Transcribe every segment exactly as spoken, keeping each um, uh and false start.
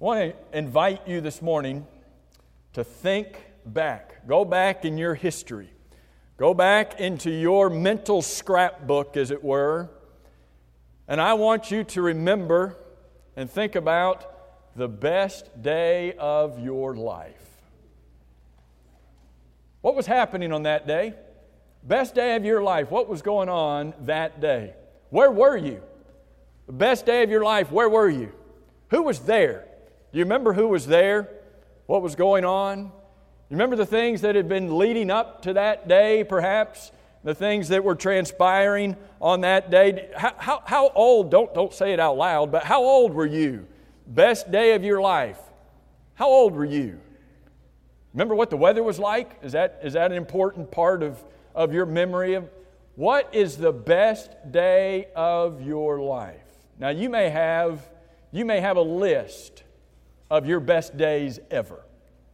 I want to invite you this morning to think back. Go back in your history. Go back into your mental scrapbook, as it were. And I want you to remember and think about the best day of your life. What was happening on that day? Best day of your life. What was going on that day? Where were you? The best day of your life, where were you? Who was there? Do you remember who was there? What was going on? You remember the things that had been leading up to that day, perhaps? The things that were transpiring on that day? How, how, how old, don't, don't say it out loud, but how old were you? Best day of your life. How old were you? Remember what the weather was like? Is that, is that an important part of, of your memory? Of what is the best day of your life? Now you may have, you may have a list of your best days ever.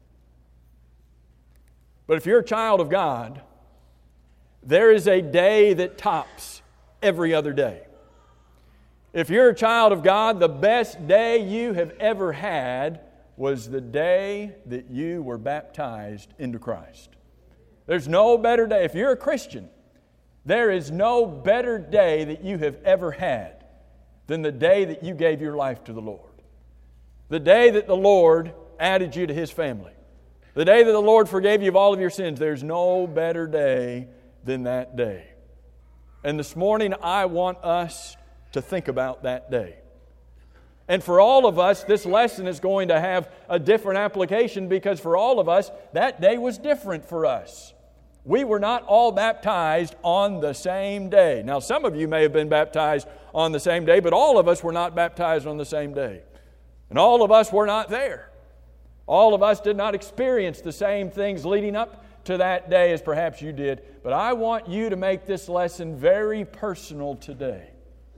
But if you're a child of God, there is a day that tops every other day. If you're a child of God, the best day you have ever had was the day that you were baptized into Christ. There's no better day. If you're a Christian, there is no better day that you have ever had than the day that you gave your life to the Lord. The day that the Lord added you to His family. The day that the Lord forgave you of all of your sins. There's no better day than that day. And this morning I want us to think about that day. And for all of us, this lesson is going to have a different application because for all of us, that day was different for us. We were not all baptized on the same day. Now, some of you may have been baptized on the same day, but all of us were not baptized on the same day. And all of us were not there. All of us did not experience the same things leading up to that day as perhaps you did. But I want you to make this lesson very personal today.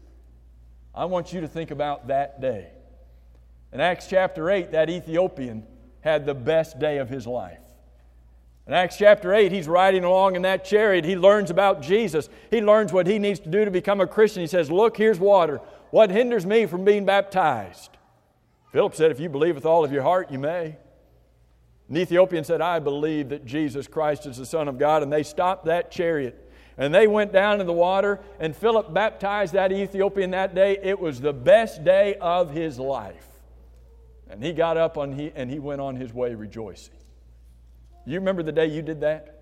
I want you to think about that day. In Acts chapter eight, that Ethiopian had the best day of his life. In Acts chapter eight, he's riding along in that chariot. He learns about Jesus. He learns what he needs to do to become a Christian. He says, look, here's water. What hinders me from being baptized? Philip said, if you believe with all of your heart, you may. And the Ethiopian said, I believe that Jesus Christ is the Son of God. And they stopped that chariot. And they went down in the water. And Philip baptized that Ethiopian that day. It was the best day of his life. And he got up on he, and he went on his way rejoicing. You remember the day you did that?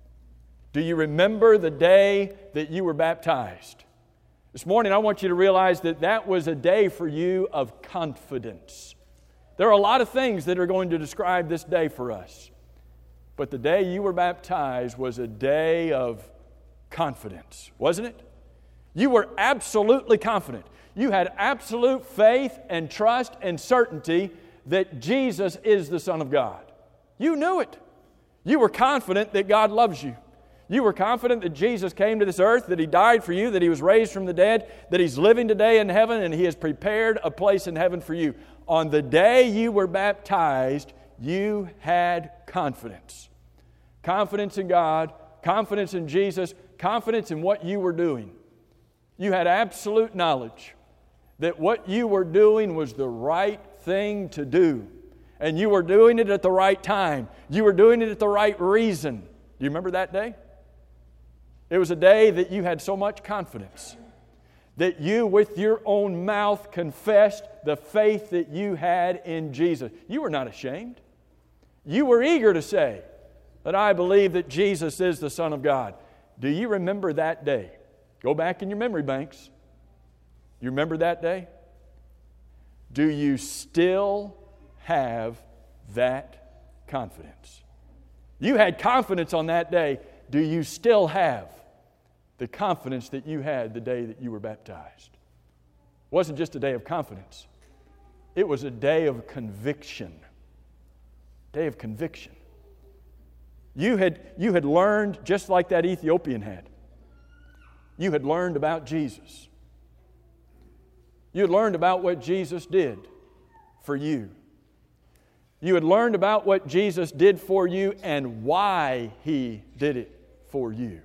Do you remember the day that you were baptized? This morning I want you to realize that that was a day for you of confidence. There are a lot of things that are going to describe this day for us. But the day you were baptized was a day of confidence, wasn't it? You were absolutely confident. You had absolute faith and trust and certainty that Jesus is the Son of God. You knew it. You were confident that God loves you. You were confident that Jesus came to this earth, that He died for you, that He was raised from the dead, that He's living today in heaven, and He has prepared a place in heaven for you. On the day you were baptized, you had confidence. Confidence in God, confidence in Jesus, confidence in what you were doing. You had absolute knowledge that what you were doing was the right thing to do. And you were doing it at the right time. You were doing it at the right reason. Do you remember that day? It was a day that you had so much confidence that you with your own mouth confessed the faith that you had in Jesus. You were not ashamed. You were eager to say that I believe that Jesus is the Son of God. Do you remember that day? Go back in your memory banks. You remember that day? Do you still have that confidence? You had confidence on that day. Do you still have the confidence that you had the day that you were baptized? It wasn't just a day of confidence. It was a day of conviction. Day of conviction. You had, you had learned, just like that Ethiopian had, you had learned about Jesus. You had learned about what Jesus did for you. You had learned about what Jesus did for you and why He did it for you.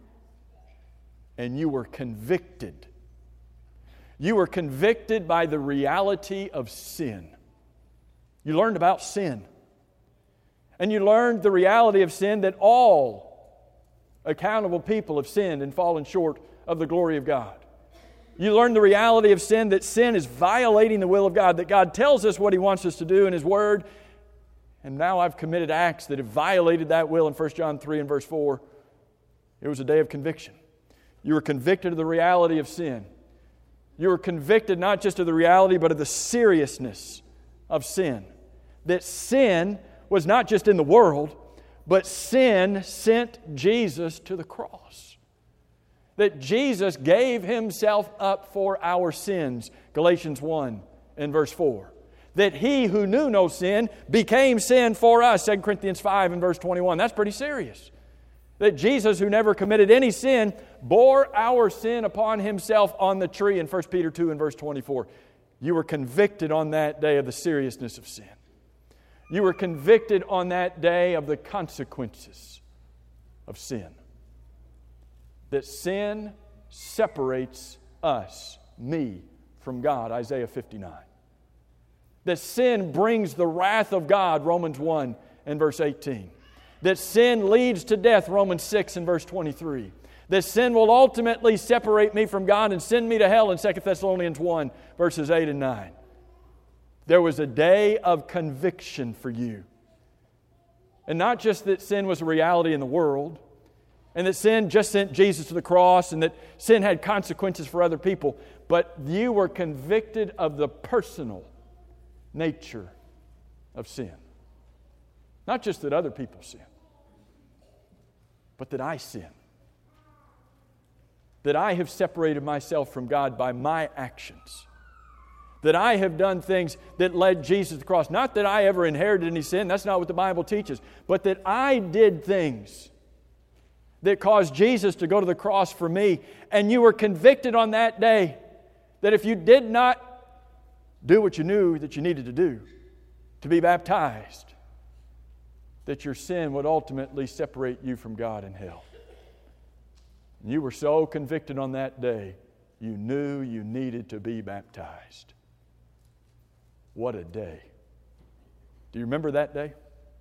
And you were convicted. You were convicted by the reality of sin. You learned about sin. And you learned the reality of sin, that all accountable people have sinned and fallen short of the glory of God. You learned the reality of sin, that sin is violating the will of God, that God tells us what He wants us to do in His Word, and now I've committed acts that have violated that will in First John three and verse four. It was a day of conviction. You were convicted of the reality of sin. You were convicted not just of the reality, but of the seriousness of sin. That sin was not just in the world, but sin sent Jesus to the cross. That Jesus gave Himself up for our sins, Galatians one and verse four. That He who knew no sin became sin for us, Second Corinthians five and verse twenty-one. That's pretty serious. That Jesus, who never committed any sin, bore our sin upon Himself on the tree in First Peter two and verse twenty-four. You were convicted on that day of the seriousness of sin. You were convicted on that day of the consequences of sin. That sin separates us, me, from God, Isaiah fifty-nine. That sin brings the wrath of God, Romans one and verse eighteen. That sin leads to death, Romans six and verse twenty-three. That sin will ultimately separate me from God and send me to hell in Second Thessalonians one, verses eight and nine. There was a day of conviction for you. And not just that sin was a reality in the world, and that sin just sent Jesus to the cross, and that sin had consequences for other people, but you were convicted of the personal nature of sin. Not just that other people sin, but that I sin. That I have separated myself from God by my actions. That I have done things that led Jesus to the cross. Not that I ever inherited any sin, that's not what the Bible teaches, but that I did things that caused Jesus to go to the cross for me. And you were convicted on that day that if you did not do what you knew that you needed to do, to be baptized, that your sin would ultimately separate you from God in hell. You were so convicted on that day, you knew you needed to be baptized. What a day. Do you remember that day?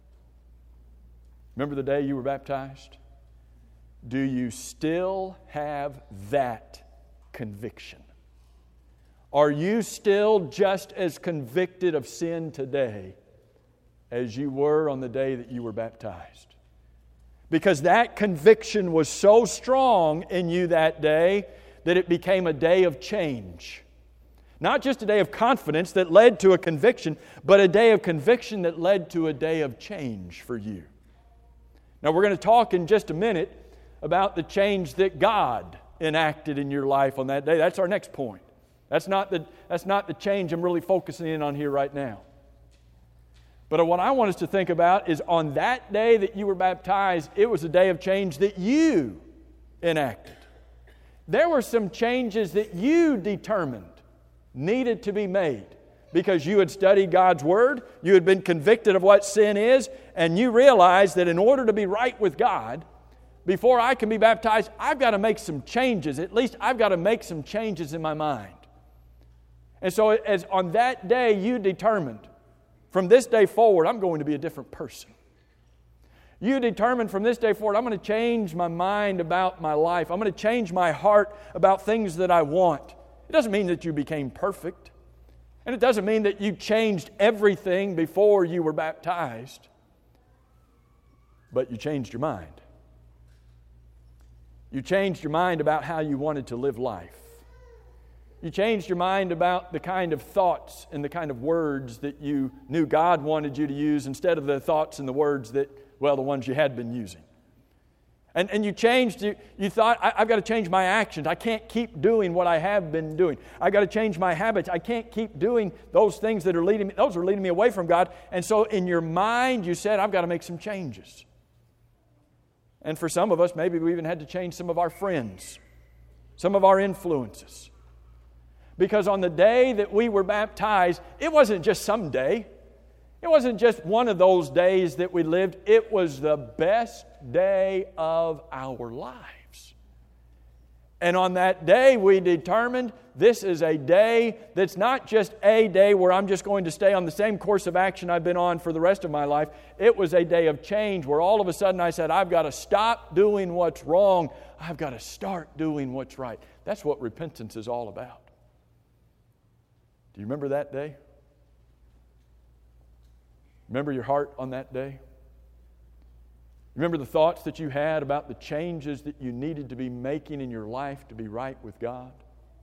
Remember the day you were baptized? Do you still have that conviction? Are you still just as convicted of sin today as you were on the day that you were baptized? Because that conviction was so strong in you that day that it became a day of change. Not just a day of confidence that led to a conviction, but a day of conviction that led to a day of change for you. Now we're going to talk in just a minute about the change that God enacted in your life on that day. That's our next point. That's not the, that's not the change I'm really focusing in on here right now. But what I want us to think about is on that day that you were baptized, it was a day of change that you enacted. There were some changes that you determined needed to be made because you had studied God's Word, you had been convicted of what sin is, and you realized that in order to be right with God, before I can be baptized, I've got to make some changes. At least I've got to make some changes in my mind. And so as on that day you determined, from this day forward, I'm going to be a different person. You determined from this day forward, I'm going to change my mind about my life. I'm going to change my heart about things that I want. It doesn't mean that you became perfect. And it doesn't mean that you changed everything before you were baptized. But you changed your mind. You changed your mind about how you wanted to live life. You changed your mind about the kind of thoughts and the kind of words that you knew God wanted you to use instead of the thoughts and the words that, well, the ones you had been using. And, and you changed, you, you thought, I, I've got to change my actions. I can't keep doing what I have been doing. I've got to change my habits. I can't keep doing those things that are leading me, those are leading me away from God. And so in your mind, you said, I've got to make some changes. And for some of us, maybe we even had to change some of our friends, some of our influences. Because on the day that we were baptized, it wasn't just some day. It wasn't just one of those days that we lived. It was the best day of our lives. And on that day, we determined this is a day that's not just a day where I'm just going to stay on the same course of action I've been on for the rest of my life. It was a day of change where all of a sudden I said, I've got to stop doing what's wrong. I've got to start doing what's right. That's what repentance is all about. Do you remember that day? Remember your heart on that day? Remember the thoughts that you had about the changes that you needed to be making in your life to be right with God?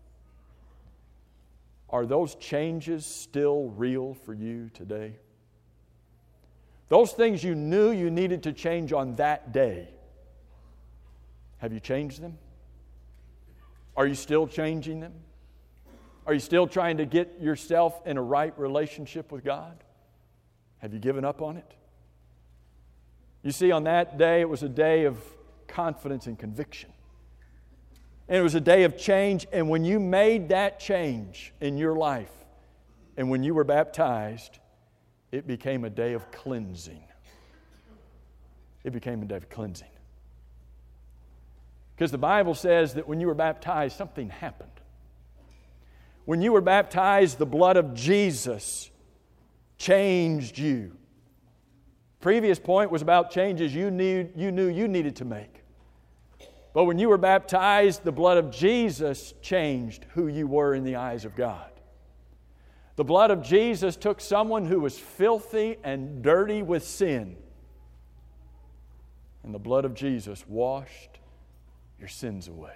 Are those changes still real for you today? Those things you knew you needed to change on that day, have you changed them? Are you still changing them? Are you still trying to get yourself in a right relationship with God? Have you given up on it? You see, on that day, it was a day of confidence and conviction. And it was a day of change. And when you made that change in your life, and when you were baptized, it became a day of cleansing. It became a day of cleansing. Because the Bible says that when you were baptized, something happened. When you were baptized, the blood of Jesus changed you. Previous point was about changes you knew, you knew you needed to make. But when you were baptized, the blood of Jesus changed who you were in the eyes of God. The blood of Jesus took someone who was filthy and dirty with sin, and the blood of Jesus washed your sins away.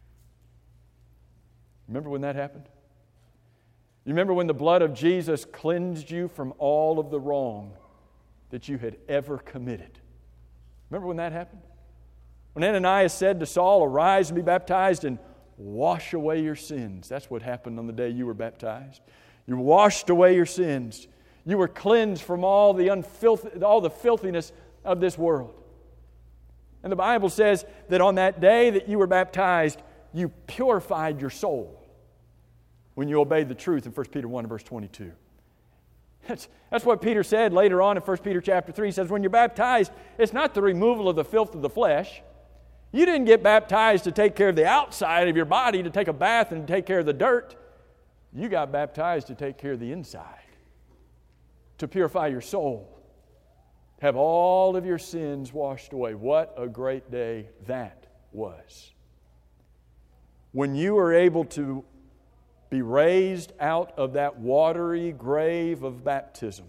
Remember when that happened? You remember when the blood of Jesus cleansed you from all of the wrong that you had ever committed? Remember when that happened? When Ananias said to Saul, "Arise and be baptized and wash away your sins." That's what happened on the day you were baptized. You washed away your sins. You were cleansed from all the unfilth- all the filthiness of this world. And the Bible says that on that day that you were baptized, you purified your soul when you obeyed the truth in First Peter one and verse twenty-two. That's, that's what Peter said later on in First Peter chapter three. He says, when you're baptized, it's not the removal of the filth of the flesh. You didn't get baptized to take care of the outside of your body, to take a bath and take care of the dirt. You got baptized to take care of the inside, to purify your soul, have all of your sins washed away. What a great day that was. When you were able to be raised out of that watery grave of baptism,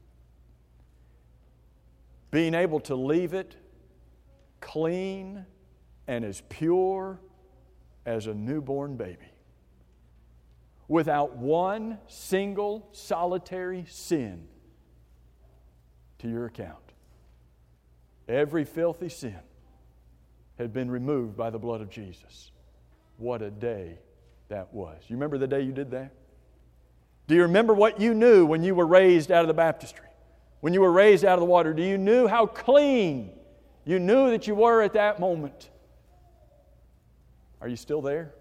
being able to leave it clean and as pure as a newborn baby, without one single solitary sin to your account. Every filthy sin had been removed by the blood of Jesus. What a day that was. You remember the day you did that? Do you remember what you knew when you were raised out of the baptistry? When you were raised out of the water? Do you knew how clean you knew that you were at that moment? Are you still there?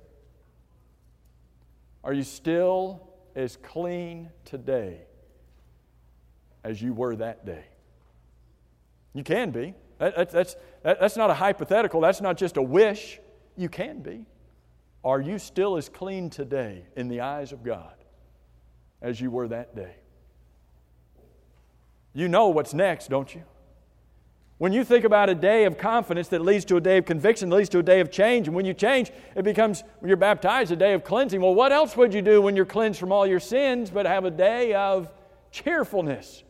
Are you still as clean today as you were that day? You can be. That, that, that's, that, that's not a hypothetical. That's not just a wish. You can be. Are you still as clean today in the eyes of God as you were that day? You know what's next, don't you? When you think about a day of confidence that leads to a day of conviction, that leads to a day of change, and when you change, it becomes, when you're baptized, a day of cleansing. Well, what else would you do when you're cleansed from all your sins but have a day of cheerfulness?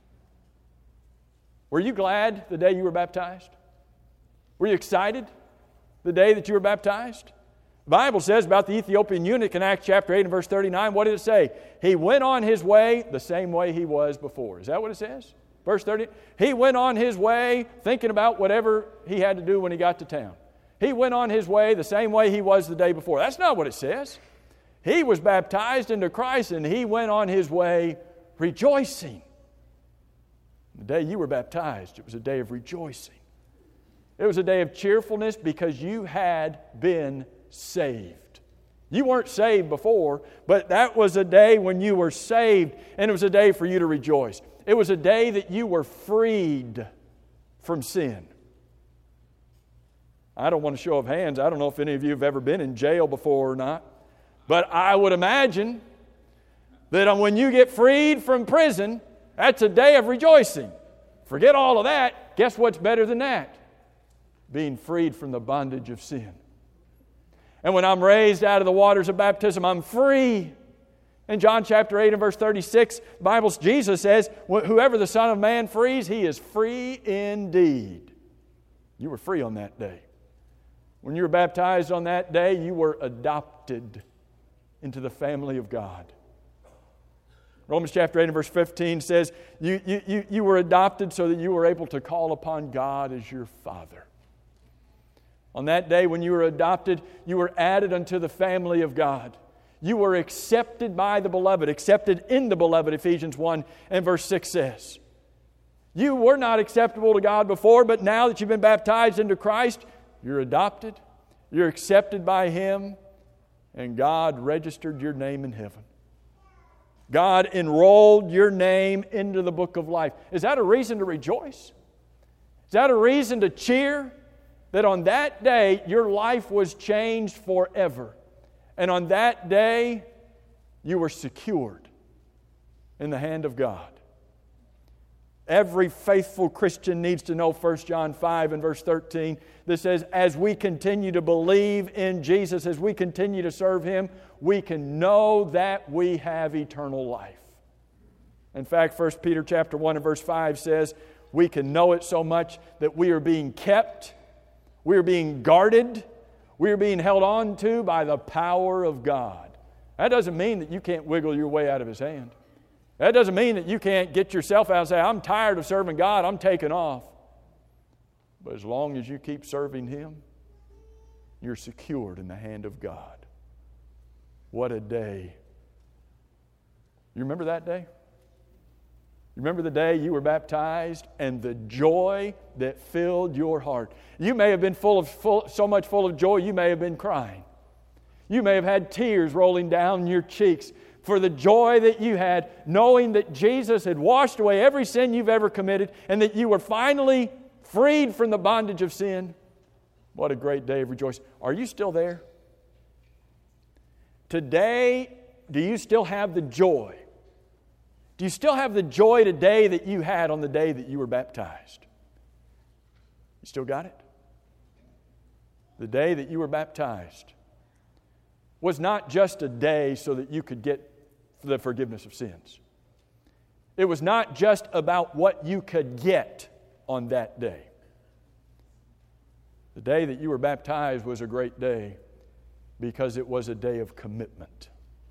Were you glad the day you were baptized? Were you excited the day that you were baptized? The Bible says about the Ethiopian eunuch in Acts chapter eight and verse thirty-nine, what did it say? He went on his way the same way he was before. Is that what it says? Verse thirty, he went on his way thinking about whatever he had to do when he got to town. He went on his way the same way he was the day before. That's not what it says. He was baptized into Christ and he went on his way rejoicing. The day you were baptized, it was a day of rejoicing. It was a day of cheerfulness because you had been saved. You weren't saved before, but that was a day when you were saved, and it was a day for you to rejoice. It was a day that you were freed from sin. I don't want to show of hands. I don't know if any of you have ever been in jail before or not. But I would imagine that when you get freed from prison, that's a day of rejoicing. Forget all of that. Guess what's better than that? Being freed from the bondage of sin. And when I'm raised out of the waters of baptism, I'm free. In John chapter eight and verse thirty-six, the Bible, Jesus says, whoever the Son of Man frees, he is free indeed. You were free on that day. When you were baptized on that day, you were adopted into the family of God. Romans chapter eight and verse fifteen says, you, you, you, you were adopted so that you were able to call upon God as your Father. On that day when you were adopted, you were added unto the family of God. You were accepted by the Beloved, accepted in the Beloved, Ephesians one and verse six says. You were not acceptable to God before, but now that you've been baptized into Christ, you're adopted, you're accepted by Him, and God registered your name in heaven. God enrolled your name into the book of life. Is that a reason to rejoice? Is that a reason to cheer? That on that day, your life was changed forever. And on that day, you were secured in the hand of God. Every faithful Christian needs to know First John five and verse thirteen that says, as we continue to believe in Jesus, as we continue to serve Him, we can know that we have eternal life. In fact, First Peter chapter one and verse five says, we can know it so much that we are being kept, we are being guarded, we are being held on to by the power of God. That doesn't mean that you can't wiggle your way out of His hand. That doesn't mean that you can't get yourself out and say, I'm tired of serving God, I'm taking off. But as long as you keep serving Him, you're secured in the hand of God. What a day. You remember that day? You remember the day you were baptized and the joy that filled your heart? You may have been full of full, so much full of joy, you may have been crying. You may have had tears rolling down your cheeks for the joy that you had, knowing that Jesus had washed away every sin you've ever committed and that you were finally freed from the bondage of sin. What a great day of rejoicing. Are you still there? Today, do you still have the joy? Do you still have the joy today that you had on the day that you were baptized? You still got it? The day that you were baptized was not just a day so that you could get the forgiveness of sins. It was not just about what you could get on that day. The day that you were baptized was a great day because it was a day of commitment.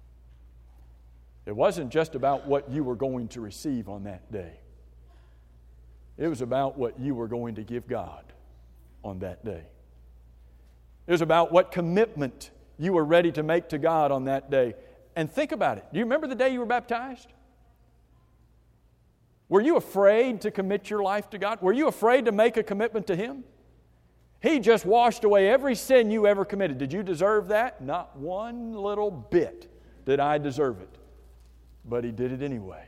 It wasn't just about what you were going to receive on that day. It was about what you were going to give God on that day. It was about what commitment you were ready to make to God on that day. And think about it. Do you remember the day you were baptized? Were you afraid to commit your life to God? Were you afraid to make a commitment to Him? He just washed away every sin you ever committed. Did you deserve that? Not one little bit did I deserve it. But He did it anyway.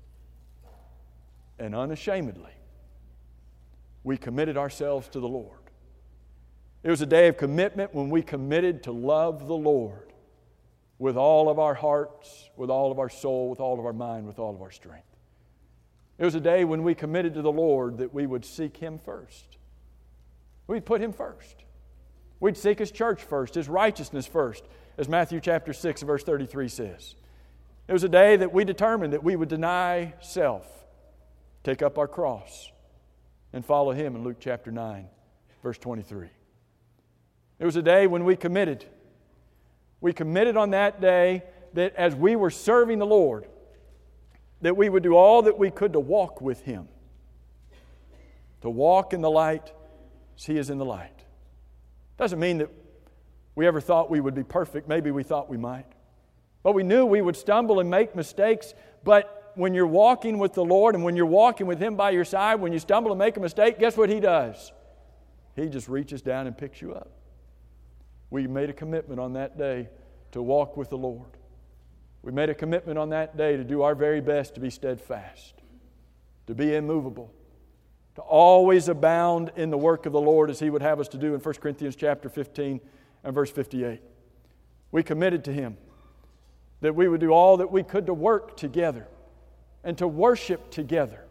And unashamedly, we committed ourselves to the Lord. It was a day of commitment when we committed to love the Lord with all of our hearts, with all of our soul, with all of our mind, with all of our strength. It was a day when we committed to the Lord that we would seek Him first. We'd put Him first. We'd seek His church first, His righteousness first, as Matthew chapter six, verse thirty-three says. It was a day that we determined that we would deny self, take up our cross, and follow Him in Luke chapter nine, verse twenty-three. It was a day when we committed. We committed on that day that as we were serving the Lord, that we would do all that we could to walk with Him. To walk in the light as He is in the light. Doesn't mean that we ever thought we would be perfect. Maybe we thought we might. But we knew we would stumble and make mistakes. But when you're walking with the Lord and when you're walking with Him by your side, when you stumble and make a mistake, guess what He does? He just reaches down and picks you up. We made a commitment on that day to walk with the Lord. We made a commitment on that day to do our very best to be steadfast, to be immovable, to always abound in the work of the Lord as He would have us to do in First Corinthians chapter fifteen and verse fifty-eight. We committed to Him that we would do all that we could to work together and to worship together.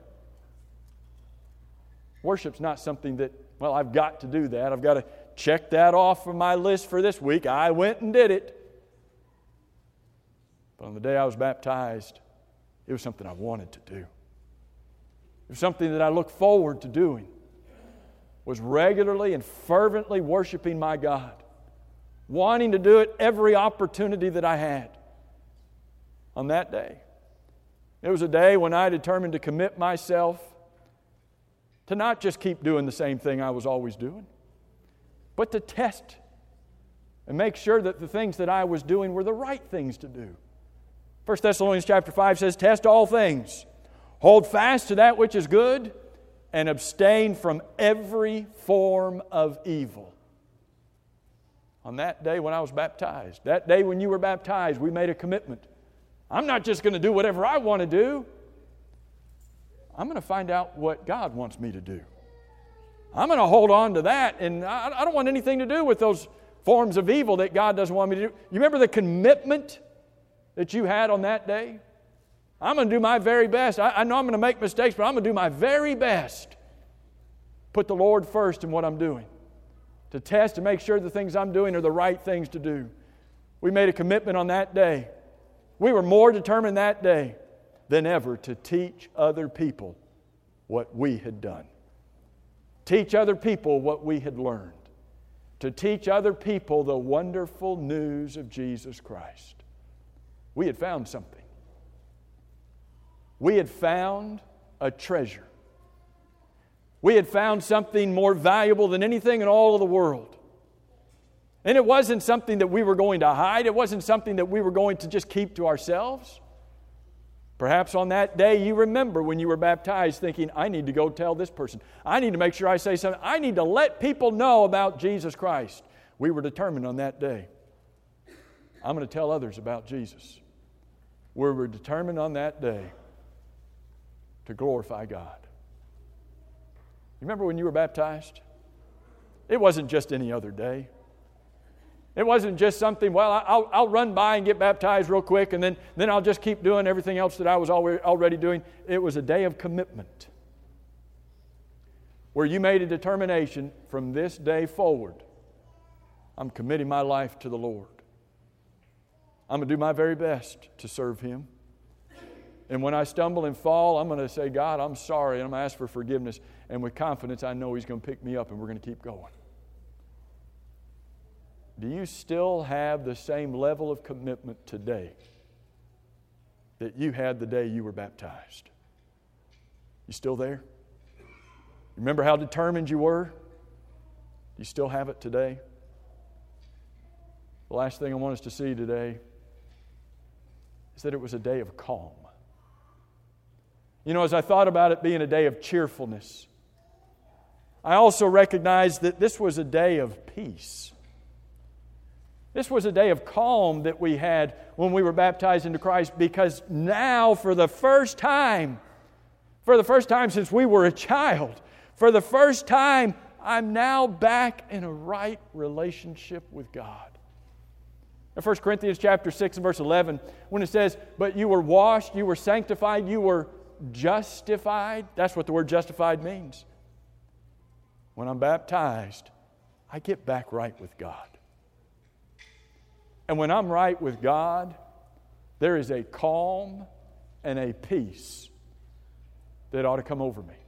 Worship's not something that, well, I've got to do that. I've got to check that off from my list for this week. I went and did it. But on the day I was baptized, it was something I wanted to do. It was something that I looked forward to doing, was regularly and fervently worshiping my God, wanting to do it every opportunity that I had. On that day, it was a day when I determined to commit myself to not just keep doing the same thing I was always doing, but to test and make sure that the things that I was doing were the right things to do. First Thessalonians chapter five says, "Test all things, hold fast to that which is good, and abstain from every form of evil." On that day when I was baptized, that day when you were baptized, we made a commitment. I'm not just going to do whatever I want to do. I'm going to find out what God wants me to do. I'm going to hold on to that, and I, I don't want anything to do with those forms of evil that God doesn't want me to do. You remember the commitment that you had on that day? I'm going to do my very best. I, I know I'm going to make mistakes, but I'm going to do my very best. Put the Lord first in what I'm doing. To test and make sure the things I'm doing are the right things to do. We made a commitment on that day. We were more determined that day than ever to teach other people what we had done. Teach other people what we had learned. To teach other people the wonderful news of Jesus Christ. We had found something. We had found a treasure. We had found something more valuable than anything in all of the world. And it wasn't something that we were going to hide. It wasn't something that we were going to just keep to ourselves. Perhaps on that day you remember when you were baptized thinking, I need to go tell this person. I need to make sure I say something. I need to let people know about Jesus Christ. We were determined on that day. I'm going to tell others about Jesus. We were determined on that day to glorify God. You remember when you were baptized? It wasn't just any other day. It wasn't just something, well, I'll, I'll run by and get baptized real quick and then, then I'll just keep doing everything else that I was already doing. It was a day of commitment where you made a determination from this day forward, I'm committing my life to the Lord. I'm going to do my very best to serve Him. And when I stumble and fall, I'm going to say, God, I'm sorry, and I'm going to ask for forgiveness. And with confidence, I know He's going to pick me up and we're going to keep going. Do you still have the same level of commitment today that you had the day you were baptized? You still there? Remember how determined you were? Do you still have it today? The last thing I want us to see today is that it was a day of calm. You know, as I thought about it being a day of cheerfulness, I also recognized that this was a day of peace. This was a day of calm that we had when we were baptized into Christ, because now for the first time, for the first time since we were a child, for the first time, I'm now back in a right relationship with God. In First Corinthians chapter six and verse eleven, when it says, but you were washed, you were sanctified, you were justified. That's what the word justified means. When I'm baptized, I get back right with God. And when I'm right with God, there is a calm and a peace that ought to come over me.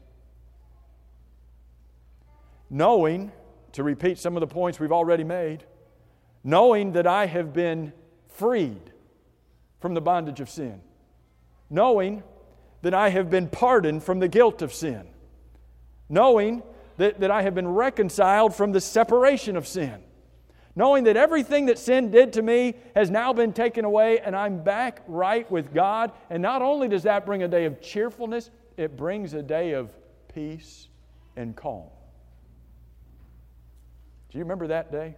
Knowing, to repeat some of the points we've already made, knowing that I have been freed from the bondage of sin. Knowing that I have been pardoned from the guilt of sin. Knowing that, that I have been reconciled from the separation of sin. Knowing that everything that sin did to me has now been taken away and I'm back right with God. And not only does that bring a day of cheerfulness, it brings a day of peace and calm. Do you remember that day?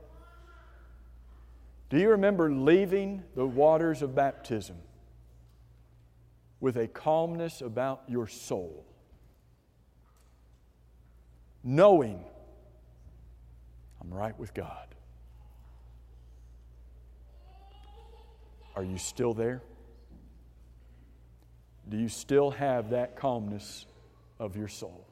Do you remember leaving the waters of baptism with a calmness about your soul? knowing I'm right with God. Are you still there? Do you still have that calmness of your soul?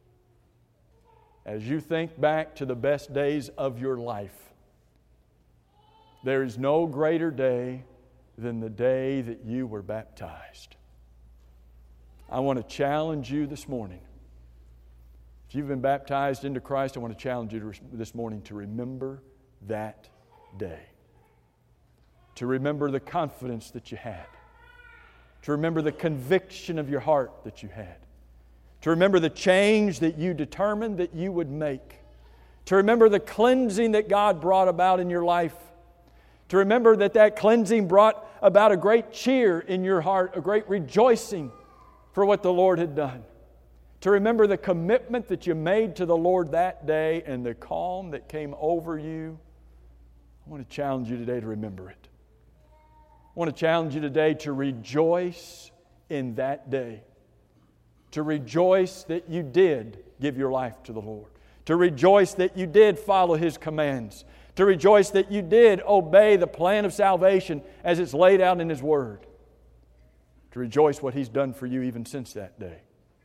As you think back to the best days of your life, there is no greater day than the day that you were baptized. I want to challenge you this morning. If you've been baptized into Christ, I want to challenge you this morning to remember that day. To remember the confidence that you had. To remember the conviction of your heart that you had. To remember the change that you determined that you would make. To remember the cleansing that God brought about in your life. To remember that that cleansing brought about a great cheer in your heart, a great rejoicing for what the Lord had done. To remember the commitment that you made to the Lord that day and the calm that came over you. I want to challenge you today to remember it. I want to challenge you today to rejoice in that day. To rejoice that you did give your life to the Lord. To rejoice that you did follow His commands. To rejoice that you did obey the plan of salvation as it's laid out in His Word. To rejoice what He's done for you even since that day.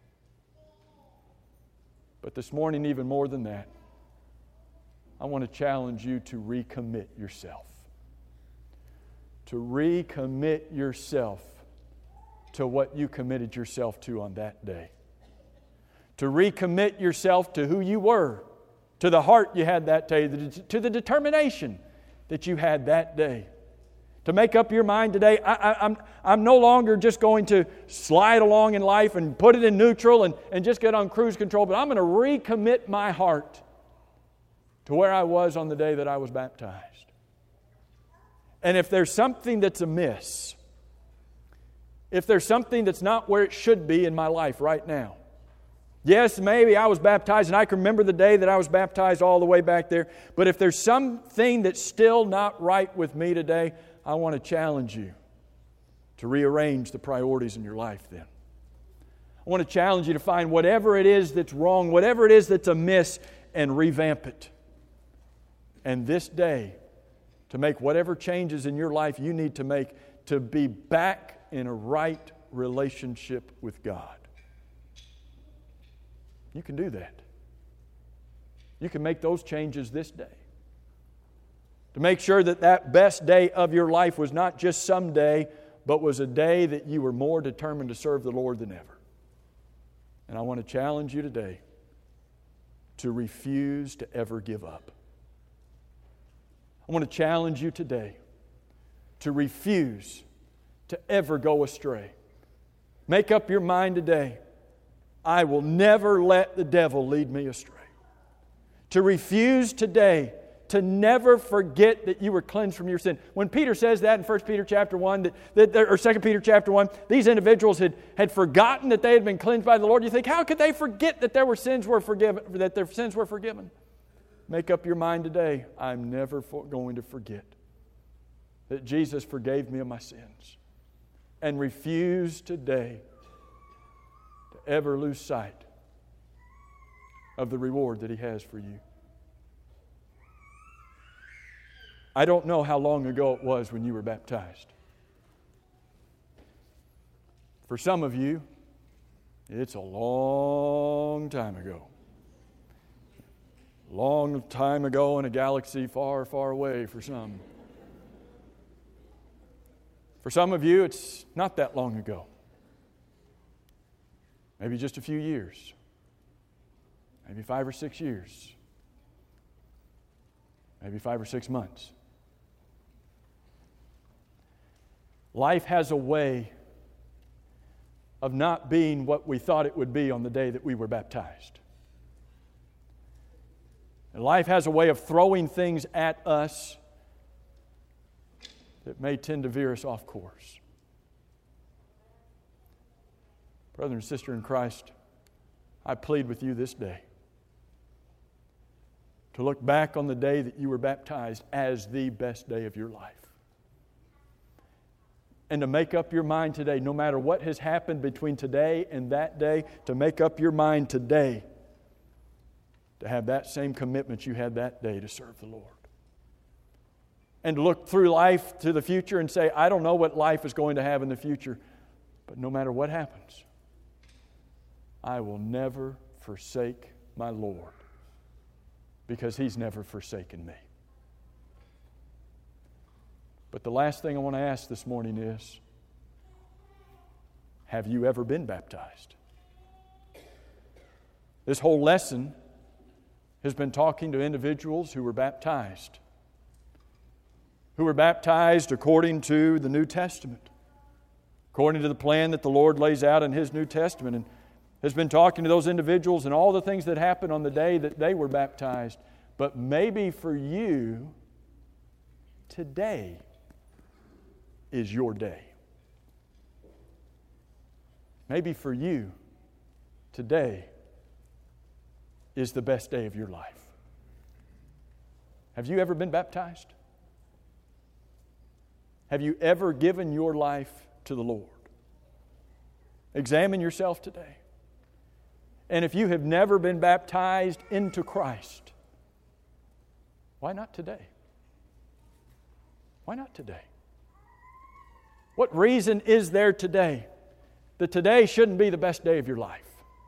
But this morning, even more than that, I want to challenge you to recommit yourself. To recommit yourself to what you committed yourself to on that day. To recommit yourself to who you were, to the heart you had that day, to the determination that you had that day. To make up your mind today, I, I, I'm, I'm no longer just going to slide along in life and put it in neutral and, and just get on cruise control, but I'm going to recommit my heart to where I was on the day that I was baptized. And if there's something that's amiss, if there's something that's not where it should be in my life right now, yes, maybe I was baptized and I can remember the day that I was baptized all the way back there, but if there's something that's still not right with me today, I want to challenge you to rearrange the priorities in your life then. I want to challenge you to find whatever it is that's wrong, whatever it is that's amiss, and revamp it. And this day, to make whatever changes in your life you need to make to be back in a right relationship with God. You can do that. You can make those changes this day. To make sure that that best day of your life was not just some day, but was a day that you were more determined to serve the Lord than ever. And I want to challenge you today to refuse to ever give up. I want to challenge you today to refuse to ever go astray. Make up your mind today, I will never let the devil lead me astray. To refuse today to never forget that you were cleansed from your sin. When Peter says that in First Peter chapter one, that, that, or Second Peter chapter one, these individuals had, had forgotten that they had been cleansed by the Lord. You think, how could they forget that their sins were forgiven, that their sins were forgiven? Make up your mind today, I'm never for, going to forget that Jesus forgave me of my sins. And refuse today to ever lose sight of the reward that He has for you. I don't know how long ago it was when you were baptized. For some of you, it's a long time ago. Long time ago in a galaxy far, far away for some. For some of you, it's not that long ago. Maybe just a few years. Maybe five or six years. Maybe five or six months. Life has a way of not being what we thought it would be on the day that we were baptized. And life has a way of throwing things at us that may tend to veer us off course. Brother and sister in Christ, I plead with you this day to look back on the day that you were baptized as the best day of your life. And to make up your mind today, no matter what has happened between today and that day, to make up your mind today to have that same commitment you had that day to serve the Lord. And to look through life to the future and say, I don't know what life is going to have in the future, but no matter what happens, I will never forsake my Lord, because He's never forsaken me. But the last thing I want to ask this morning is, have you ever been baptized? This whole lesson has been talking to individuals who were baptized, who were baptized according to the New Testament, according to the plan that the Lord lays out in His New Testament, and has been talking to those individuals and all the things that happened on the day that they were baptized. But maybe for you, today is your day. Maybe for you, today is the best day of your life. Have you ever been baptized? Have you ever given your life to the Lord? Examine yourself today. And if you have never been baptized into Christ, why not today? Why not today? What reason is there today that today shouldn't be the best day of your life?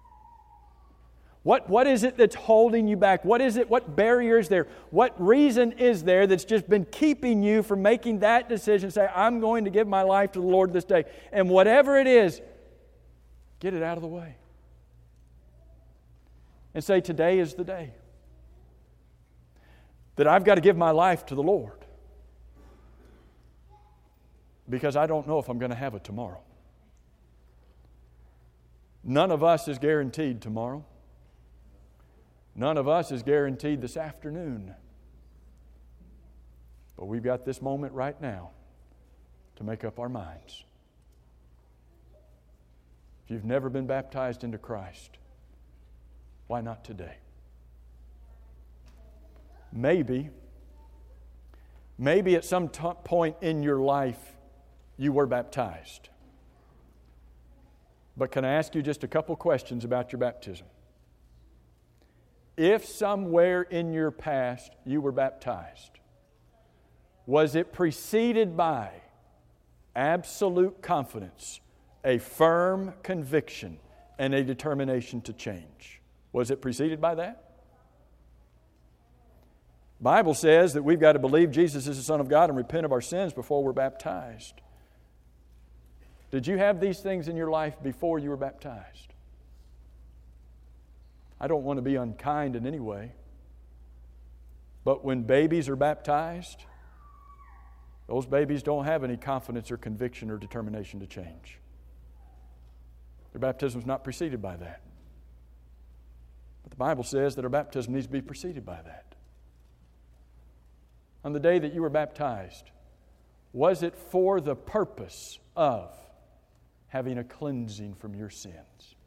What, what is it that's holding you back? What is it? What barrier is there? What reason is there that's just been keeping you from making that decision? Say, I'm going to give my life to the Lord this day. And whatever it is, get it out of the way. And say, today is the day that I've got to give my life to the Lord, because I don't know if I'm going to have it tomorrow. None of us is guaranteed tomorrow. None of us is guaranteed this afternoon. But we've got this moment right now to make up our minds. If you've never been baptized into Christ, why not today? Maybe, maybe at some t- point in your life you were baptized. But can I ask you just a couple questions about your baptism? If somewhere in your past you were baptized, was it preceded by absolute confidence, a firm conviction, and a determination to change? Was it preceded by that? The Bible says that we've got to believe Jesus is the Son of God and repent of our sins before we're baptized. Did you have these things in your life before you were baptized? I don't want to be unkind in any way, but when babies are baptized, those babies don't have any confidence or conviction or determination to change. Their baptism is not preceded by that. But the Bible says that our baptism needs to be preceded by that. On the day that you were baptized, was it for the purpose of having a cleansing from your sins?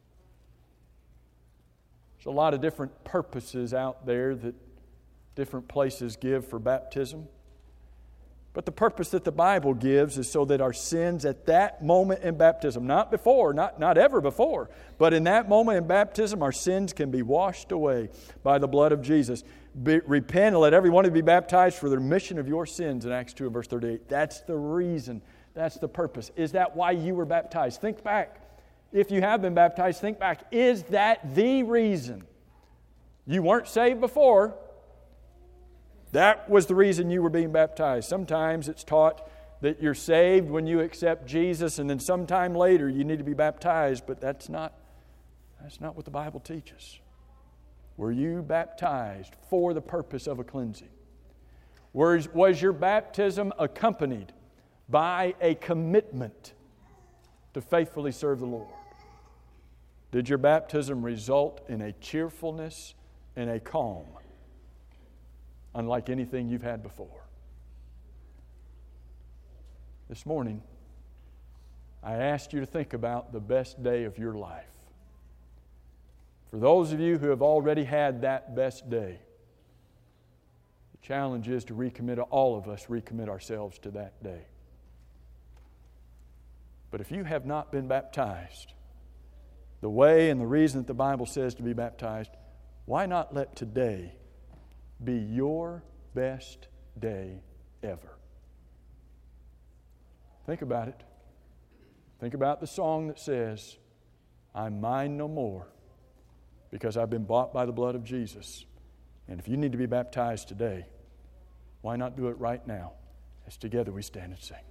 There's a lot of different purposes out there that different places give for baptism. But the purpose that the Bible gives is so that our sins at that moment in baptism, not before, not, not ever before, but in that moment in baptism, our sins can be washed away by the blood of Jesus. Be, repent and let everyone be baptized for the remission of your sins in Acts two and verse thirty-eight. That's the reason. That's the purpose. Is that why you were baptized? Think back. If you have been baptized, think back. Is that the reason? You weren't saved before. That was the reason you were being baptized. Sometimes it's taught that you're saved when you accept Jesus, and then sometime later you need to be baptized, but that's not, that's not what the Bible teaches. Were you baptized for the purpose of a cleansing? Was, was your baptism accompanied by a commitment to faithfully serve the Lord? Did your baptism result in a cheerfulness and a calm unlike anything you've had before? This morning, I asked you to think about the best day of your life. For those of you who have already had that best day, the challenge is to recommit, all of us recommit ourselves to that day. But if you have not been baptized, the way and the reason that the Bible says to be baptized, Why not let today be your best day ever? Think about it. Think about the song that says, I'm mine no more because I've been bought by the blood of Jesus. And if you need to be baptized today, why not do it right now as together we stand and sing?